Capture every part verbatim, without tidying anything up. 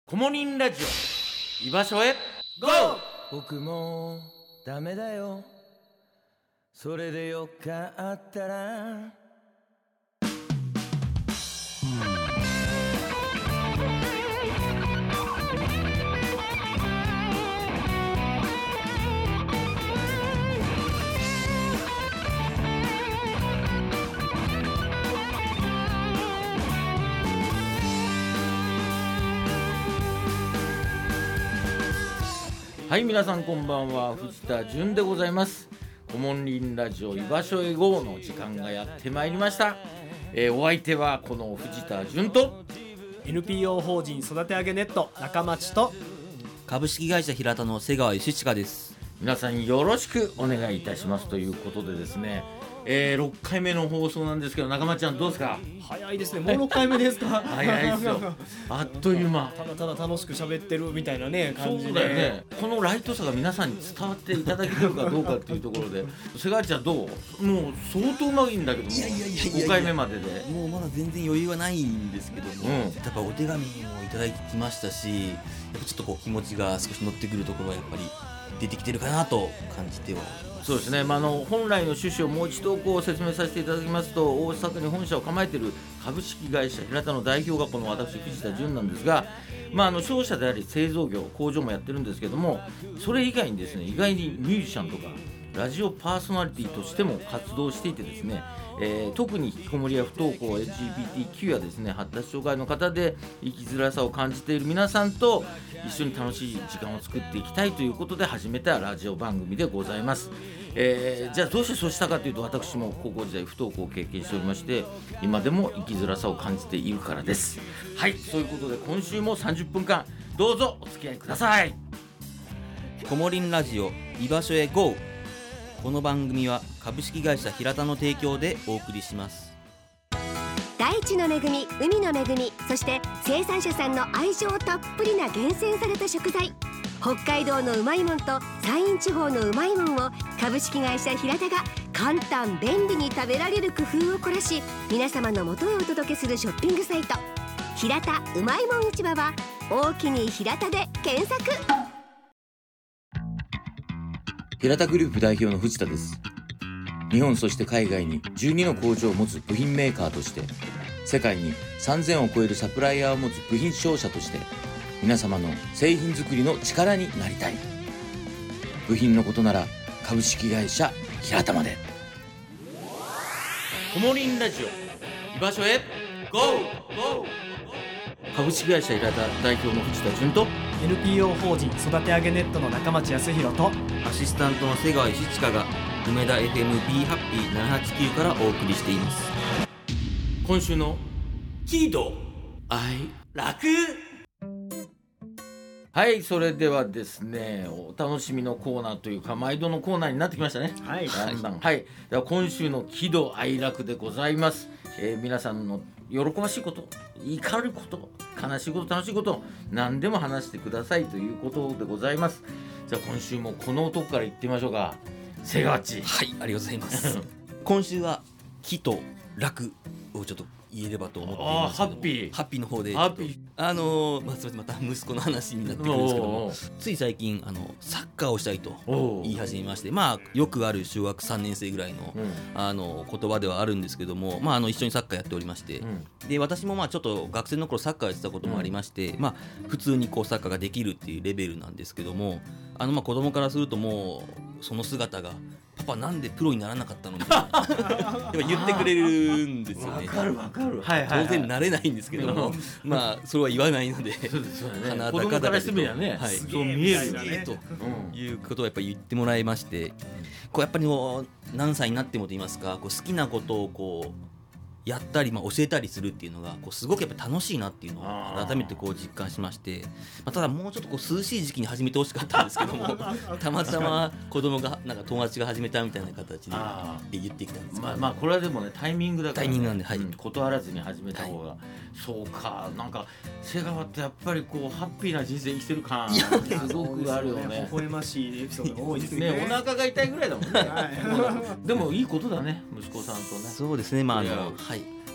コモリンラジオ居場所へゴー。 僕もダメだよ、それでよかったら。 はい、皆さんこんばんは、藤田純でございます。コモリンラジオ居場所へゴーの時間がやってまいりました。えー、お相手はこの藤田純とエヌピーオー 法人育て上げネット中町と株式会社平田の瀬川義親です。 皆さんよろしくお願いいたしますということでですね、えー、ろっかいめの放送なんですけど、中町ちゃんどうですか？ 早いですね。もうろっかいめですか？ 早いですよあっという間。 ただただ楽しく喋ってるみたいなね感じで。 そうだよね。このライトさが皆さんに伝わっていただけてるかどうかっていうところで瀬川ちゃんどう？もう相当うまいんだけども、 いやいやいやいやいやごかいめまででもうまだ全然余裕はないんですけども、うん、やっぱお手紙もいただきましたし、やっぱちょっとこう気持ちが少し乗ってくるところはやっぱり出てきてるかなと感じては。 そうですね、まあ、あの本来の趣旨をもう一度こう説明させていただきますと、大阪に本社を構えている株式会社平田の代表がこの私藤田純なんですが、まあ、あの商社であり製造業工場もやってるんですけども、それ以外にですね、意外にミュージシャンとかラジオパーソナリティとしても活動していてですね、えー、特に引きこもりや不登校 エルジービーティーキュー やですね、発達障害の方で生きづらさを感じている皆さんと一緒に楽しい時間を作っていきたいということで始めたラジオ番組でございます。えー、じゃあどうしてそうしたかというと、私も高校時代不登校を経験しておりまして、今でも生きづらさを感じているからです。はい、そういうことで今週もさんじゅっぷんかんどうぞお付き合いください。 コモリンラジオ居場所へ ゴー。 この番組は株式会社平田の提供でお送りします。 大地の恵み、海の恵み、そして生産者さんの愛情たっぷりな厳選された食材、北海道のうまいもんと山陰地方のうまいもんを株式会社平田が簡単便利に食べられる工夫を凝らし、皆様の元へお届けするショッピングサイト平田うまいもん市場は大きに平田で検索。 平田グループ代表の藤田です。日本そして海外にじゅうにの工場を持つ部品メーカーとして、世界にさんぜんを超えるサプライヤーを持つ部品商社として、皆様の製品作りの力になりたい。部品のことなら株式会社平田まで。 コモリンラジオ居場所へゴー。株式会社平田代表の藤田純とエヌピーオー 法人育て上げネットの中町康弘とアシスタントの瀬川義親が梅田 エフエム ビーハッピーななはちきゅうからお送りしています。 今週の喜怒哀楽。はい、それではですね、お楽しみのコーナーというか毎度のコーナーになってきましたね。 はい、 だんだん、はい、では今週の喜怒哀楽でございます。えー、皆さんの喜ばしいこと、怒ること、悲しいこと、楽しいこと、何でも話してくださいということでございます。じゃあ今週もこの男から言ってみましょうか。瀬川っち。 はい、ありがとうございます今週は喜と楽をちょっと言えればと思っていますけども、 ハッピーハッピーの方でハッピーあのーまあ、すみません、また息子の話になってくるんですけども、つい最近あのサッカーをしたいと言い始めまして、まあ、よくある小学さんねん生ぐらいの、うん、あの言葉ではあるんですけども、まあ、あの一緒にサッカーやっておりまして、うん、で私もまあちょっと学生の頃サッカーやってたこともありまして、うん、まあ、普通にこうサッカーができるっていうレベルなんですけども、あのまあ子供からするともうその姿がパパなんでプロにならなかったのみたいな言ってくれるんですよね。 わかるわかる、 はいはいはい、当然なれないんですけども、まあそれは言わないので、 そうですよね、 鼻子供からしてみればね、はい、そう見えるよねということをやっぱり言ってもらいまして、こうやっぱりもう何歳になってもと言いますか、こう好きなことをこうやったり、まあ、教えたりするっていうのがこうすごくやっぱ楽しいなっていうのを改めてこう実感しまして、まあ、ただもうちょっとこう涼しい時期に始めてほしかったんですけどもたまたま子供がなんか友達が始めたみたいな形で言ってきたんですけど、 まあ、まあこれはでもねタイミングだから、ね、 タイミングなんで、はい、 うん、断らずに始めた方が、はい、そうか、なんか瀬川ってやっぱりこうハッピーな人生生きてる感すごくあるよね。 微笑ましいエピソードが多いですね。 ね、お腹が痛いぐらいだもんね、はい、でもいいことだね、息子さんとね。 そうですね、まああの、はい、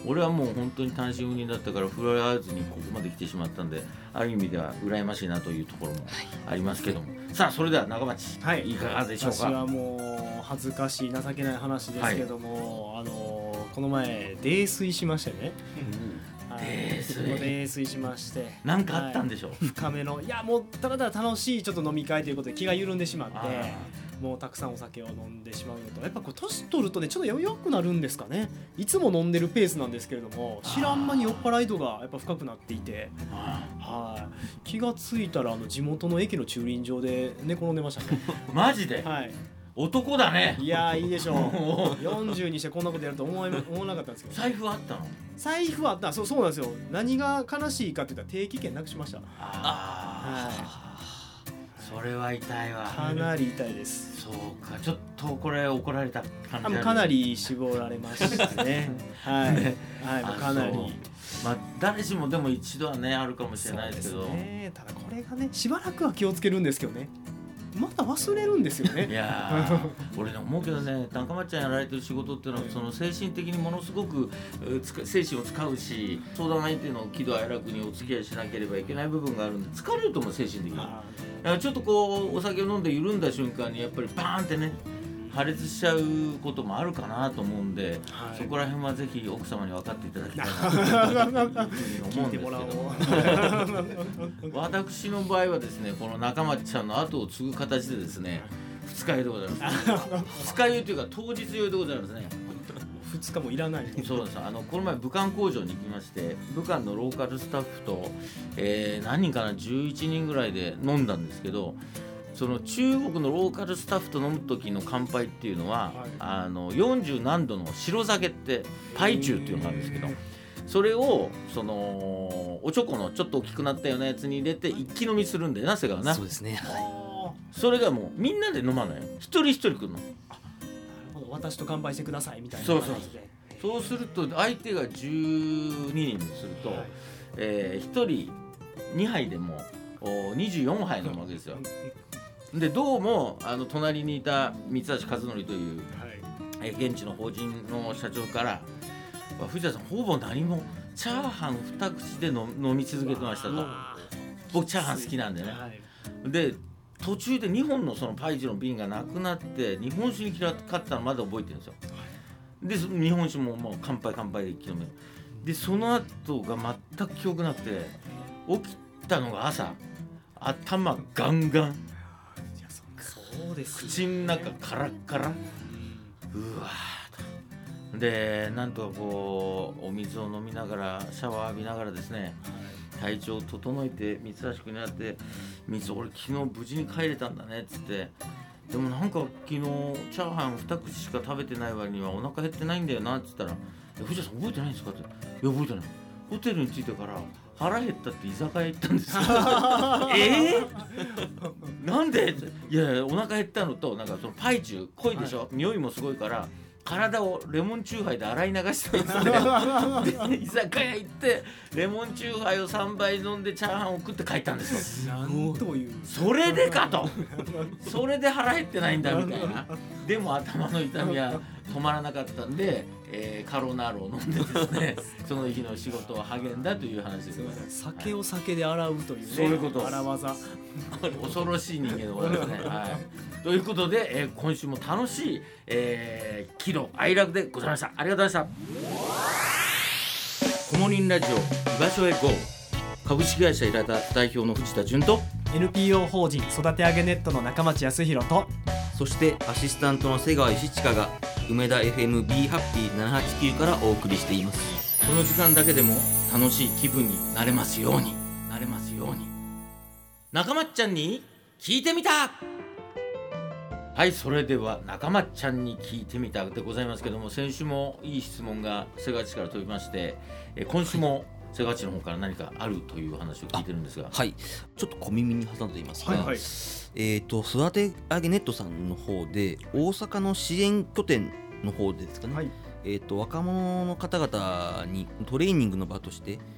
俺はもう本当に単身赴任だったから振られずにここまで来てしまったんで、ある意味では羨ましいなというところもありますけども、はい、さあそれでは中町、はい、いかがでしょうか。 私はもう恥ずかしい情けない話ですけども、はい、あのこの前泥酔しましてね、 うん、はい、泥酔泥酔しまして何かあったんでしょう、はい、 深めのいやもうただただ楽しいちょっと飲み会ということで気が緩んでしまって、もうたくさんお酒を飲んでしまうのと、やっぱこう年取るとねちょっと弱くなるんですかね。いつも飲んでるペースなんですけれども、知らん間に酔っ払い度がやっぱ深くなっていて、はい、気がついたらあの地元の駅の駐輪場で寝転んでましたねマジで、 はい、 男だね。 いやいいでしょうよんじゅうにしてこんなことやると思い思わなかったんですけど、 財布あったの？ 財布あった。そう、そうなんですよ。何が悲しいかって言ったら定期券なくしました。 ああ、はい、それは痛いわ。 かなり痛いです。 そうか、ちょっとこれ怒られた感じ。 あ、かなり絞られましたねはい、はい、かなり、 まあ、誰しもでも一度はねあるかもしれないですけど、 ね、ただこれがねしばらくは気をつけるんですけどね、また忘れるんですよね。 いや俺ね思うけどね、中町ちゃんやられてる仕事っていうのはその精神的にものすごく精神を使うし、相談相手の喜怒哀楽にお付き合いしなければいけない部分があるんで疲れると思う、精神的に。だからちょっとこうお酒を飲んで緩んだ瞬間にやっぱりバーンってね破裂しちゃうこともあるかなと思うんで、はい、そこら辺はぜひ奥様に分かっていただきたいなと思うんですけど私の場合はですね、この中町ちゃんの後を継ぐ形でですね、二日酔いでございます二日酔いというか当日酔いでございますね。 二日もいらない。 そうです。あのこの前武漢工場に行きまして、武漢のローカルスタッフと、えー、何人かなじゅういちにんぐらいで飲んだんですけど、その中国のローカルスタッフと飲む時の乾杯っていうのは、はい、あのよんじゅう何度の白酒ってパイチューっていうのがあるんですけど、それをそのおちょこのちょっと大きくなったようなやつに入れて一気飲みするんだよな、瀬川な。 そうですね、はい、それがもうみんなで飲まないよ、一人一人来るの。 あ、なるほど、私と乾杯してくださいみたいな感じで。そうそうそう。そうすると相手がじゅうににんにすると、はい、えー、ひとりにはいでもにじゅうよんはい飲むわけですよでどうもあの隣にいた三橋和則という、はい、え現地の法人の社長から、藤田さんほぼ何もチャーハン二口で飲み続けてましたと。僕チャーハン好きなんでね、はい、で途中でにほんのそのパイチの瓶がなくなって日本酒に勝ったのまだ覚えてるんですよ。で日本酒ももう乾杯乾杯で一気飲みで、その後が全く記憶なくて、起きたのが朝、頭ガンガン、 そうです、ね、 口の中カラッカラ、うわーでなんとかこうお水を飲みながらシャワー浴びながらですね、体調を整えて三橋君に会って、三橋俺昨日無事に帰れたんだねっつって、でもなんか昨日チャーハン二口しか食べてない割にはお腹減ってないんだよなっつったら、藤田さん覚えてないんですかって、いや覚えてない、ホテルに着いてから腹減ったって居酒屋行ったんですよえー、なんで、いやいやお腹減ったのと、なんかそのパイチュー濃いでしょ、はい、匂いもすごいから体をレモンチューハイで洗い流したんですよで居酒屋行ってレモンチューハイをさんばい飲んでチャーハンを食って帰ったんですよ。 なんという、 それでかとそれで腹減ってないんだみたいな。でも頭の痛みは止まらなかったんで、えー、カロナールを飲んでですねその日の仕事を励んだという話ですよ。 酒を酒で洗うというね、 そういうこと荒技恐ろしい人間でございますね、はい、ということで、えー、今週も楽しい、えー、喜怒哀楽でございました。ありがとうございました。コモリンラジオ居場所へ ゴー、株式会社平田代表の藤田純とエヌピーオー 法人育て上げネットの中町康弘と、 そしてアシスタントの瀬川義親が梅田 エフエム ビー ハッピーななはちきゅうからお送りしています。 この時間だけでも楽しい気分になれますようになれますように。中町ちゃんに聞いてみた。はい、それでは中町ちゃんに聞いてみたでございますけども、先週もいい質問が瀬川地から飛びまして、え今週も瀬川地の方から何かあるという話を聞いてるんですが、 はい、ちょっと小耳に挟んでいますが、 はいはい、 えーと、育て上げネットさんの方で大阪の支援拠点の方でですかね、はい、えーと、若者の方々にトレーニングの場として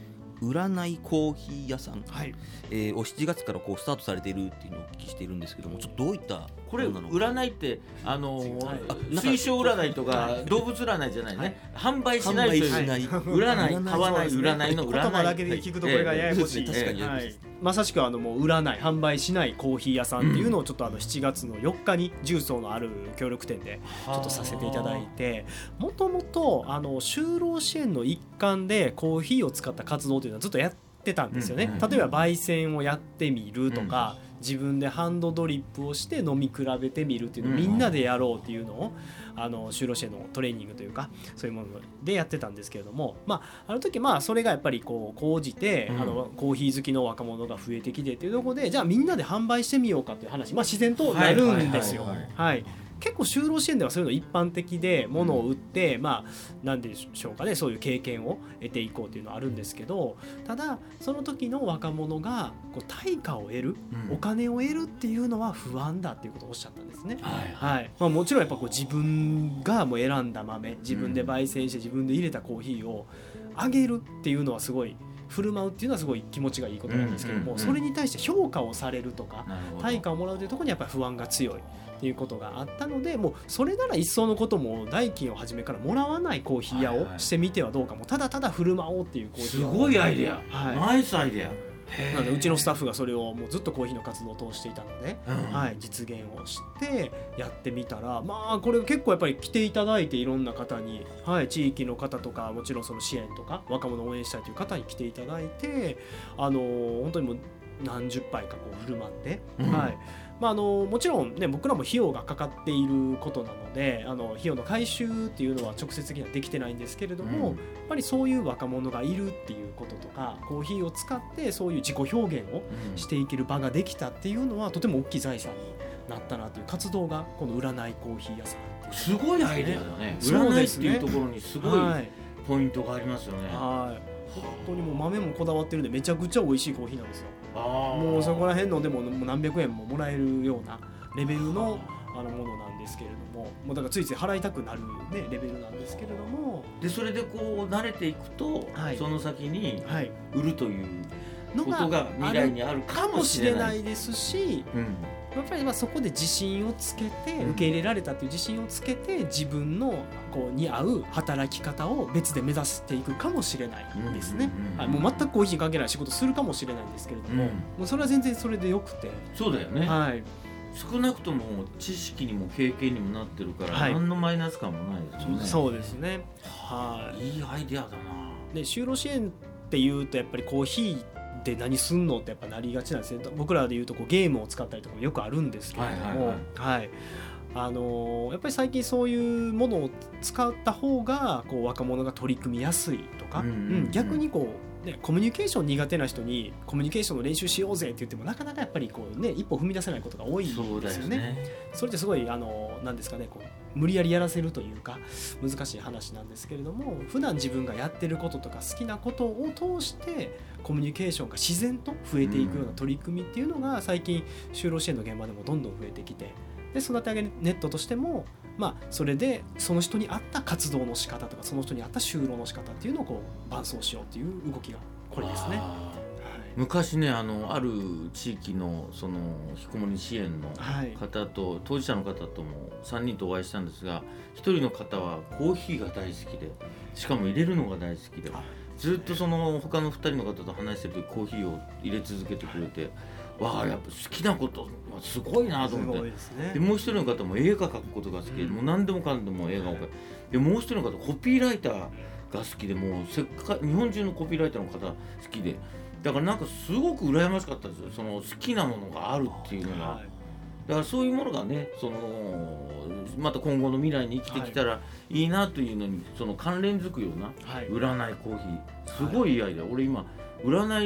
占いコーヒー屋さん、 はいえー、をしちがつからこうスタートされているっていうのをお聞きしているんですけども、ちょっとどういったこれものなのか。 占いってあのーはい水晶占いとか動物占いじゃないね、販売しないという販売しない占い買わない占いの占い言葉だけで聞くとこれがややこしい、 ええ確かにはい、まさしくあのもう占い販売しないコーヒー屋さんっていうのをちょっとあのしちがつのよっかに重曹のある協力店でちょっとさせていただいて、もともとあの就労支援の一環でコーヒーを使った活動というのはずっとやってたんですよね、 うん例えば焙煎をやってみるとか、うん自分でハンドドリップをして飲み比べてみるっていうのをみんなでやろうっていうのをあの就労支援のトレーニングというかそういうものでやってたんですけれども、まあ、あの時まあそれがやっぱりこう講じて、うん、あのコーヒー好きの若者が増えてきてっていうところでじゃあみんなで販売してみようかっていう話、まあ、自然となるんですよ。 はいはいはいはい結構就労支援ではそういうの一般的で物を売って、うん、まあ何でしょうかねそういう経験を得ていこうっていうのはあるんですけど、ただその時の若者がこう対価を得る、うん、お金を得るっていうのは不安だっていうことをおっしゃったんですね。はいはいまあ、もちろんやっぱこう自分がもう選んだ豆自分で焙煎して自分で入れたコーヒーをあげるっていうのはすごい振る舞うっていうのはすごい気持ちがいいことなんですけども、うんうんうん、それに対して評価をされるとか対価をもらうというところにやっぱり不安が強いっていうことがあったので、もうそれなら一層のことも代金を初めからもらわないコーヒー屋をしてみてはどうか、もただただ振る舞おうっていうコーヒー屋すごいアイデア、 はい、 ナイスアイデア。 なのでうちのスタッフがそれをもうずっとコーヒーの活動を通していたので、 うんはい、実現をしてやってみたら、まあこれ結構やっぱり来ていただいていろんな方に、はい、地域の方とかもちろんその支援とか若者を応援したいという方に来ていただいて、あの本当にもう何十杯かこう振る舞って、 うんはいまあ、あのもちろんね僕らも費用がかかっていることなので、あの費用の回収っていうのは直接的にはできてないんですけれども、 うんやっぱりそういう若者がいるっていうこととかコーヒーを使ってそういう自己表現をしていける場ができたっていうのはとても大きい財産になったなという活動がこの占いコーヒー屋さんっていう、 すごいアイデアだね。 そう占いですねっていうところにすごいはいポイントがありますよね。 はい本当にもう豆もこだわってるんでめちゃくちゃ美味しいコーヒーなんですよ。 あーもうそこら辺のでももう何百円ももらえるようなレベルのあのものなんですけれども、もうだからついつい払いたくなる、ね、レベルなんですけれども、 でそれでこう慣れていくと、 はいその先にはい、 売るというのことが未来にあるかもしれない。 かもしれないですし、 うんやっぱりまあそこで自信をつけて受け入れられたという自信をつけて自分のこうに合う働き方を別で目指していくかもしれないですね、 うんうんうんはい、もう全くコーヒーに関係ない仕事するかもしれないんですけれども、 うんもうそれは全然それでよくて、 そうだよね、 はい、 少なくとも知識にも経験にもなってるから、 はい何のマイナス感もないですよね。 そうですね、はいいいアイデアだな。 で就労支援っていうとやっぱりコーヒーで何すんのってやっぱなりがちなんですね。僕らでいうとこうゲームを使ったりとかもよくあるんですけれども、 はいはいはいはいあのーやっぱり最近そういうものを使った方がこう若者が取り組みやすいとか、 うんうんうんうん逆にこう、ね、コミュニケーション苦手な人にコミュニケーションの練習しようぜって言ってもなかなかやっぱりこう、ね、一歩踏み出せないことが多いんですそうだよね。 よね。 それってすごいあのなんですかねこう無理やりやらせるというか難しい話なんですけれども、普段自分がやってることとか好きなことを通してコミュニケーションが自然と増えていくような取り組みっていうのが最近就労支援の現場でもどんどん増えてきて、で育て上げネットとしても、まあ、それでその人に合った活動の仕方とかその人に合った就労の仕方っていうのをこう伴走しようっていう動きがこれですね。 あー昔ね、あのある地域のそのひきこもり支援のはい方と当事者の方ともさんにんとお会いしたんですが、ひとりの方はコーヒーが大好きで、しかも入れるのが大好きで、ずっとその他のふたりの方と話してる時コーヒーを入れ続けてくれて、わあやっぱ好きなことはすごいなと思って。 すごいですね。 でもう一人の方も映画描くことが好きで、 うんもう何でもかんでも映画を描く。でもう一人の方コピーライターが好きで、もうせっか日本中のコピーライターの方好きで、だからなんかすごく羨ましかったですよ、その好きなものがあるっていうのが。 はいだからそういうものがね、そのまた今後の未来に生きてきたらいいなというのに、その関連づくようなはい占いコーヒー、すごいいいアイデア。俺今占い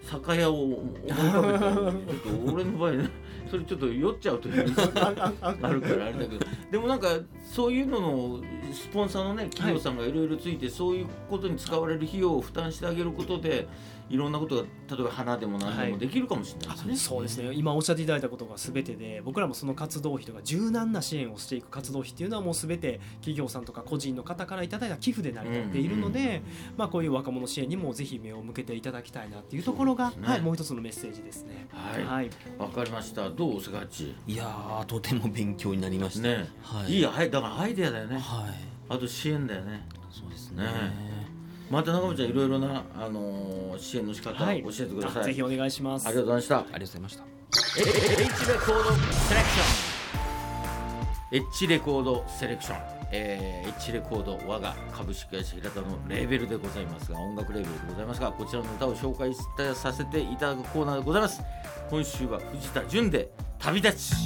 酒屋を思い浮かべてちょっと俺の場合ねそれちょっと酔っちゃうというあるからあれだけど、でもなんかそういうののスポンサーのね企業さんがいろいろついて、そういうことに使われる費用を負担してあげることでいろんなことが例えば花でも何でもできるかもしれないですね、はい、 そうですね。今おっしゃっていただいたことが全てで、僕らもその活動費とか柔軟な支援をしていく活動費っていうのはもう全て企業さんとか個人の方からいただいた寄付で成り立っているので、うんうん、まあ、こういう若者支援にもぜひ目を向けていただきたいなっていうところが、ね、はい、もう一つのメッセージですね。 はい、わ、はい、かりました。どう瀬川ち。 いやーとても勉強になりましたね。はい、いいや、はい、だからアイデアだよね。 はい、 あと支援だよね。 そうですね。 ね、また中村ちゃんいろいろな、あのー、支援の仕方を教えてください、 はい、ぜひお願いします。 ありがとうございました。 ありがとうございました。 エッジレコードセレクションエッジレコードセレクション、えー、エッジレコード我が株式会社平田のレーベルでございますが、音楽レーベルでございますが、こちらの歌を紹介させていただくコーナーでございます。今週は藤田純で旅立ち。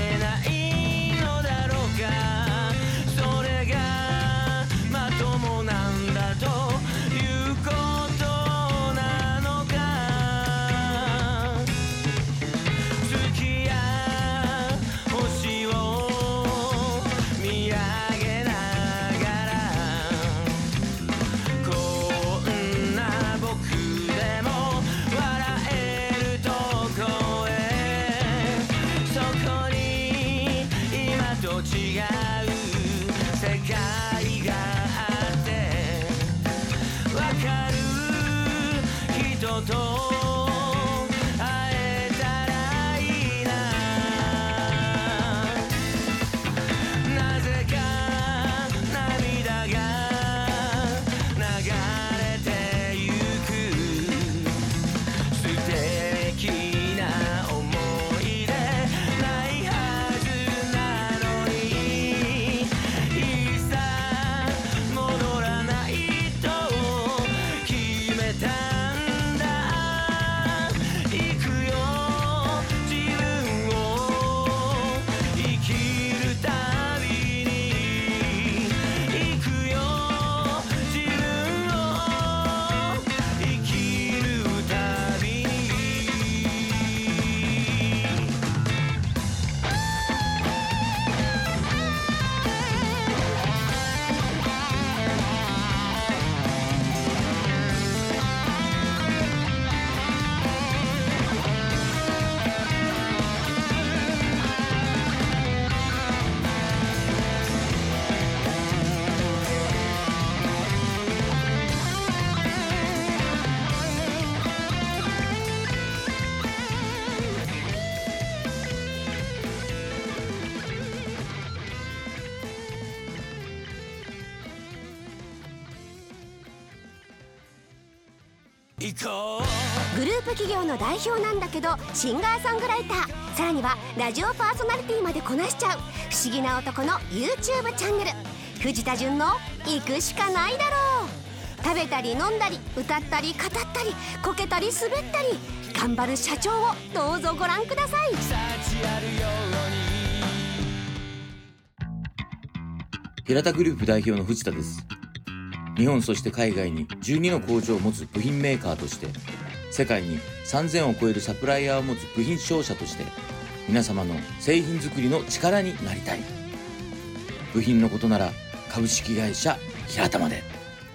それがまともなグループ企業の代表なんだけどシンガーソングライター、さらにはラジオパーソナリティまでこなしちゃう不思議な男の YouTube チャンネル、藤田純の行くしかないだろう。食べたり飲んだり歌ったり語ったりこけたり滑ったり頑張る社長をどうぞご覧ください。 平田グループ代表の藤田です。日本そして海外にじゅうにの工場を持つ部品メーカーとして、世界にさんぜんを超えるサプライヤーを持つ部品商社として、皆様の製品作りの力になりたい。部品のことなら株式会社平田まで。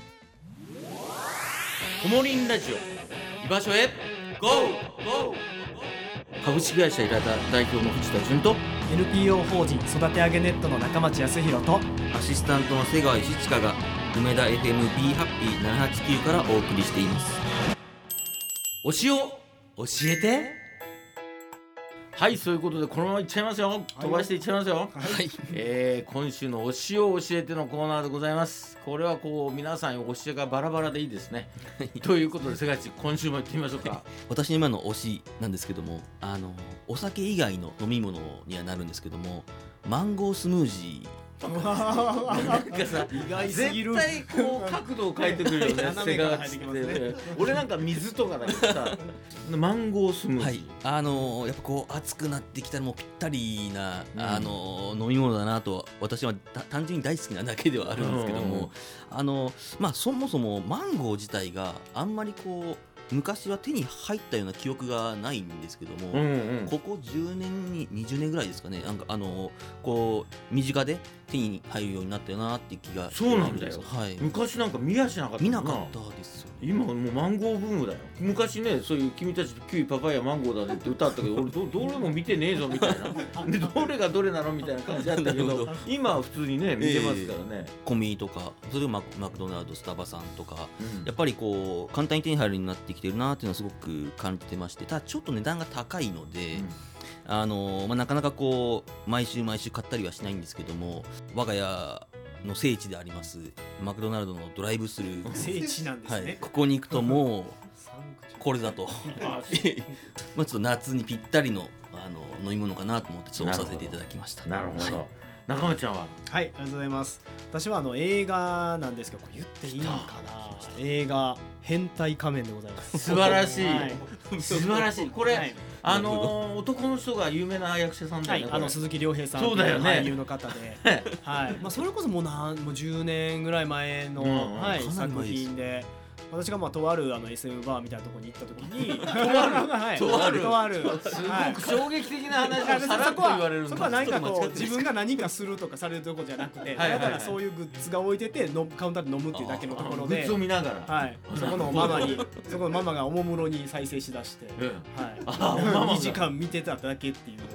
コモリンラジオ居場所へ ゴー！ ゴー！ 株式会社平田代表の藤田純とエヌピーオー 法人育て上げネットの中町康弘とアシスタントの瀬川石親が梅田 エフエム ビー ハッピーななはちきゅうからお送りしています。 推しを教えて。はい、そういうことでこのままいっちゃいますよ。飛ばしていっちゃいますよ。 はい、 えー、今週の推しを教えてのコーナーでございます。これはこう皆さん推しがバラバラでいいですねということで世界一今週も行ってみましょうか。 私の今の推しなんですけども、あのお酒以外の飲み物にはなるんですけども、マンゴースムージーなんかさ、 意外すぎる。 絶対こう角度を変えてくるよね斜めから入ってきますね。 俺なんか水とかだけどさマンゴースムージー、 はい、あのー、やっぱこう暑くなってきたらもうぴったりな、 うん、 あのー、飲み物だなと私は単純に大好きなだけではあるんですけども、あのー、まあそもそもマンゴー自体があんまりこう昔は手に入ったような記憶がないんですけども、 うんうん、 ここじゅうねんににじゅうねんぐらいですかね、なんかあのこう身近で手に入るようになったよなっていう気がしてそうなんだよ、 はい、 昔なんか見やしなかった見なかったですよね。 今もうマンゴーブームだよ。昔ね、そういう君たちキウイパパイヤマンゴーだねって歌ったけど俺 ど, どれも見てねえぞみたいなでどれがどれなのみたいな感じだったけど今は普通にね見てますからね、 えー、コンビニとかそれを マ, マクドナルドスタバさんとか、 うん、 やっぱりこう簡単に手に入るようになってきてるなっていうのはすごく感じてまして、ただちょっと値段が高いので、うんあのまあ、なかなかこう毎週毎週買ったりはしないんですけども、我が家の聖地でありますマクドナルドのドライブスルー聖地なんですね、 はい、ここに行くともうこれだとまあちょっと夏にぴったりの、あの飲み物かなと思ってちょっとさせていただきました。 なるほど、 はい、 中村ちゃんは。 はい、ありがとうございます。私はあの映画なんですけど、これ言っていいのかな。映画変態仮面でございます。 素晴らしい、 はい、 素晴らしい。これ、はい、あのー、男の人が有名な役者さんだよね、 はい、あの鈴木亮平さんという俳優の方で、はいまあ、それこそもうなんもうじゅうねんぐらい前の、うんはい、作品で。私がまあとあるあの エスエム バーみたいなところに行った時にとある、はい、とあるとあるすごく衝撃的な話をさらっと言われるんだ。 そこは何かこう自分が何かするとかされるところじゃなくて、だからそういうグッズが置いててのカウンターで飲むっていうだけのところでグッズを見ながら、 はい、そこのママにそこのママがおもむろに再生しだして、 うんはい、にじかん見てただけっていう、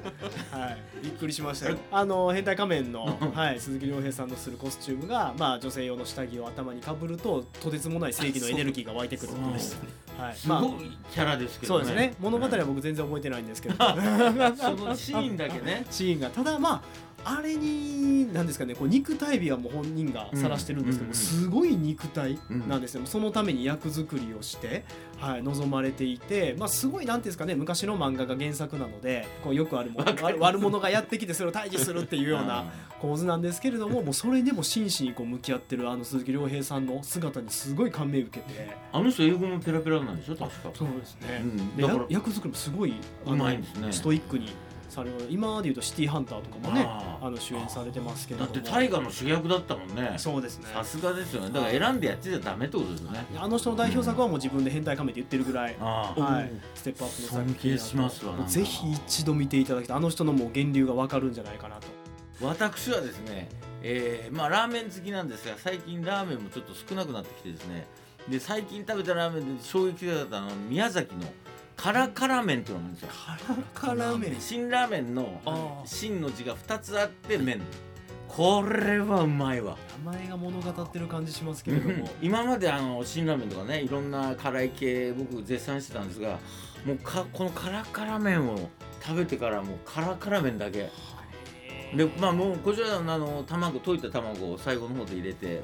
はい、びっくりしましたよ。あの変態仮面の、はい、鈴木亮平さんのするコスチュームが、まあ、女性用の下着を頭にかぶるととてつもない正義のエネルギーが湧いてくるっていうはい、 すごいキャラですけどね。 そうですね。物語は僕全然覚えてないんですけど、そのシーンだけね。 シーンがただまああれに何ですかね、こう肉体美はもう本人が晒してるんですけど、うんうんうん、すごい肉体なんですよ、うん、そのために役作りをして、はい、望まれていて、まあ、すごいなんていうんですかね、昔の漫画が原作なのでこうよくあるもの悪, 悪者がやってきてそれを退治するっていうような構図なんですけれども、もうそれでも真摯にこう向き合ってるあの鈴木亮平さんの姿にすごい感銘を受けて、 あの人英語もペラペラなんでしょ確か。 そうですね、 うん、 で役作りもすごいうまいんですね。 ストイックにされる。今でいうとシティハンターとかもね、ああの主演されてますけど、 だって大河の主役だったもんね。 そうですね、 さすがですよね。だから選んでやっちゃダメってことですよね。 あの人の代表作はもう自分で変態仮面って言ってるぐらい、 あはい、ステップアップの作品尊敬しますわ。 ぜひ一度見ていただきたい。あの人のもう源流が分かるんじゃないかなと。 私はですね、えーまあ、ラーメン好きなんですが、最近ラーメンもちょっと少なくなってきてですね、で最近食べたラーメンで衝撃的だったのは宮崎のカラカラ麺っていうのがあるんですよ。 カラカラ麺、 辛ラーメンの辛の字がふたつあって麺、これはうまいわ。 名前が物語ってる感じしますけれども、うん、 今まであの辛ラーメンとかね、いろんな辛い系僕絶賛してたんですが、もうかこのカラカラ麺を食べてからもうカラカラ麺だけで、まあもうこちらのあの卵、溶いた卵を最後の方で入れて、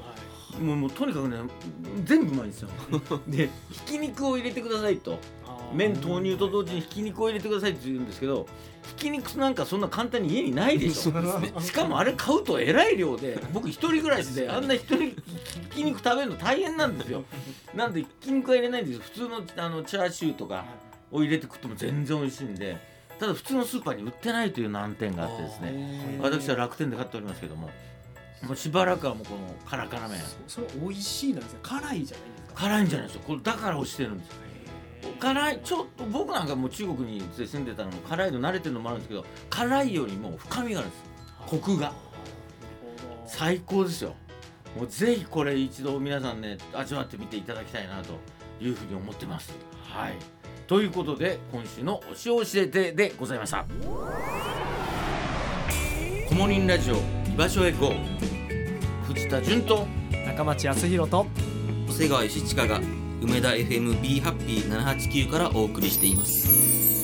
もうもうとにかくね全部うまいんですよでひき肉を入れてくださいと、麺投入と同時にひき肉を入れてくださいって言うんですけど、ひき肉なんかそんな簡単に家にないでしょしかもあれ買うとえらい量で、僕一人暮らしであんな一人ひき肉食べるの大変なんですよ。なんでひき肉は入れないんですよ。普通のあのチャーシューとかを入れて食っても全然美味しいんで、ただ普通のスーパーに売ってないという難点があってですね、私は楽天で買っておりますけども、もうしばらくはもうこのカラカラ麺、 それ美味しいなんですね。辛いじゃないですか。 辛いんじゃないですよ。これだから推してるんですよ。辛い、ちょっと僕なんかもう中国に住んでたのも辛いの慣れてるのもあるんですけど、辛いよりも深みがあるんです。コクが最高ですよ。もうぜひこれ一度皆さんね味わってみていただきたいなというふうに思ってます。はい、ということで今週の推しを教えてでございました。コモリンラジオ居場所へ ゴー、藤田純と中町康弘と瀬川義親が梅田 エフエム ビー ハッピーななはちきゅうからお送りしています。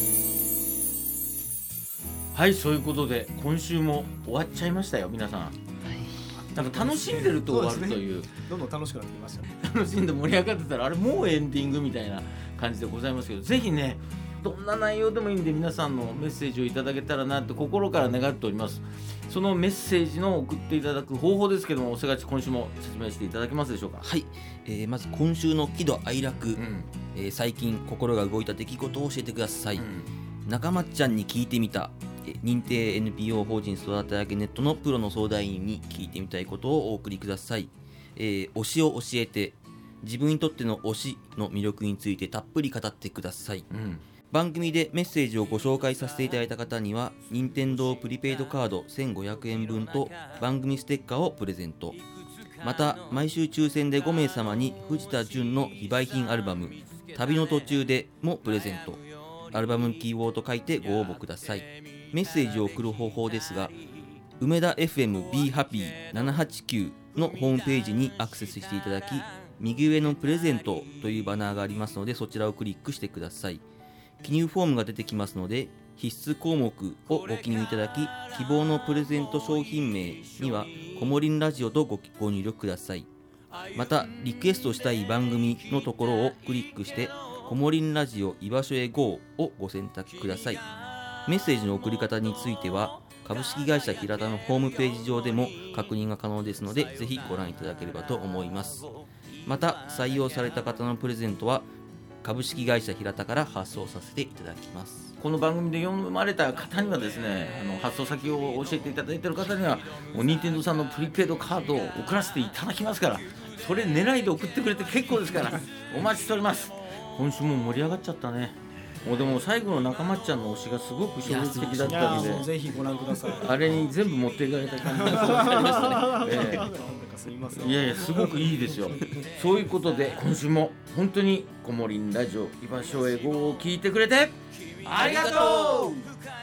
はい、そういうことで今週も終わっちゃいましたよ皆さん。なんか楽しんでると終わるという、 どんどん楽しくなってきましたね。 楽しんで盛り上がってたらあれもうエンディングみたいな感じでございますけど、ぜひねどんな内容でもいいんで皆さんのメッセージをいただけたらなって心から願っております。そのメッセージの送っていただく方法ですけども、おせがち今週も説明していただけますでしょうか。 はい、えー、まず今週の喜怒哀楽、 うんえー、最近心が動いた出来事を教えてください、 うん、 中松ちゃんに聞いてみた、えー、認定 エヌピーオー 法人育て上げネットのプロの相談員に聞いてみたいことをお送りください、えー、推しを教えて、自分にとっての推しの魅力についてたっぷり語ってください、うん、番組でメッセージをご紹介させていただいた方には任天堂プリペイドカードせんごひゃくえん分と番組ステッカーをプレゼント。また毎週抽選でごめい様に藤田純の非売品アルバム旅の途中でもプレゼント。アルバムキーワードと書いてご応募ください。メッセージを送る方法ですが、梅田 エフエム ビー ハッピーななはちきゅうのホームページにアクセスしていただき、右上のプレゼントというバナーがありますので、そちらをクリックしてください。記入フォームが出てきますので、必須項目をご記入いただき、希望のプレゼント商品名にはコモリンラジオと ご, ご入力ください。またリクエストしたい番組のところをクリックして、コモリンラジオ居場所へ ゴー をご選択ください。メッセージの送り方については株式会社平田のホームページ上でも確認が可能ですので、ぜひご覧いただければと思います。また採用された方のプレゼントは株式会社平田から発送させていただきます。 この番組で読まれた方にはですね、あの発送先を教えていただいている方にはもう任天堂さんのプリペイドカードを送らせていただきますから、それ狙いで送ってくれて結構ですからお待ちしております。今週も盛り上がっちゃったね。もうでも最後の中松ちゃんの推しがすごく衝撃的だったんで、 ぜひご覧ください。 あれに全部持っていかれた感じがありましたね、えー、いやいやすごくいいですよ。そういうことで今週も本当にコモリンラジオ居場所へ ゴー を聞いてくれてありがとう。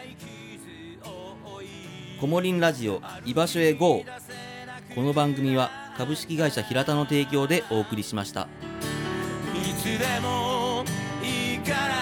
コモリンラジオ居場所へ ゴー。 この番組は株式会社平田の提供でお送りしました。 いつでもいいから